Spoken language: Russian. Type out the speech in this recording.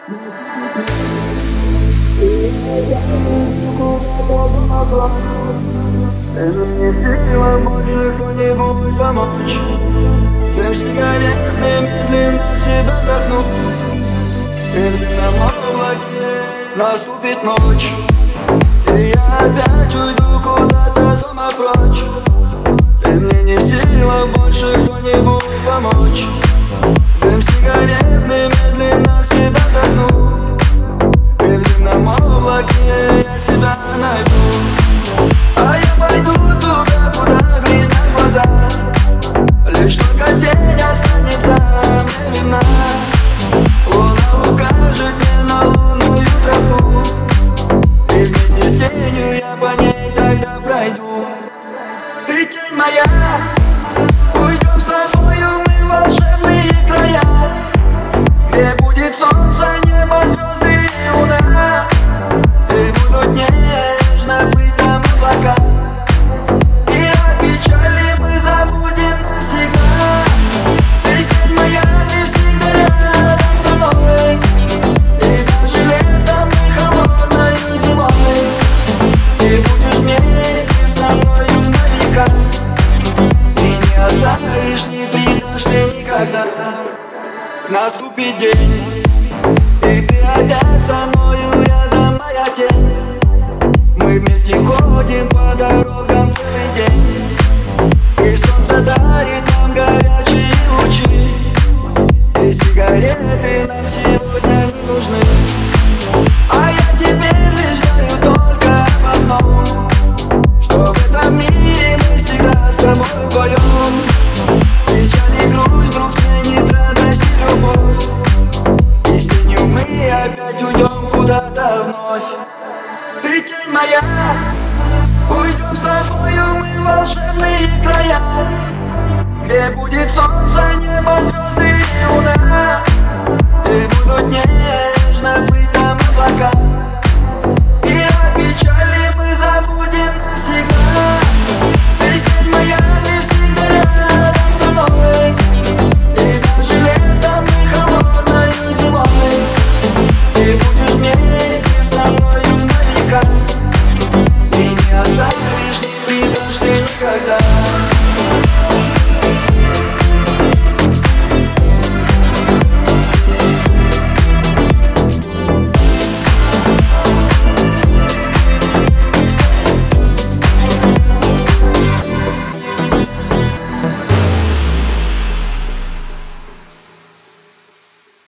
Это мне сила больше кто-нибудь помочь. Дым сигареты медленно себя вдохну. И в дымном облаке наступит ночь, и я опять уйду куда-то с дома прочь. И мне не в силах больше кто-нибудь помочь. Дым сигаретный медленно в себя вдохну. И в дымном облаке я себя найду. А я пойду туда, куда глядят глаза. Лишь только тень останется мне видна. Луна укажет мне на лунную тропу, и вместе с тенью я по ней тогда пройду. Ты тень моя, уйдем с тобою мы в волшебные края, где будет солнце, небо, звезды и луна. И будут нежно плыть там облака, и о печали мы забудем навсегда. Ты тень моя, ты всегда рядом со мной, и даже летом и холодной зимой. Ты будешь вместе со мною на века, и не оставишь, не предашь ты никогда. Наступит день, и ты опять со мною рядом, моя тень. Мы вместе ходим по дорогам целый день, и солнце дарит нам горячие лучи, и сигареты нам сегодня не нужны. А я теперь лишь знаю только об одном, что в этом мире мы всегда с тобой вдвоем. Печаль и грусть вдруг сменит радость и любовь, и с тенью мы опять уйдем куда-то вновь. Ты тень моя, уйдем с тобою мы в волшебные края, где будет солнце, небо, звезды и луна. И будут дни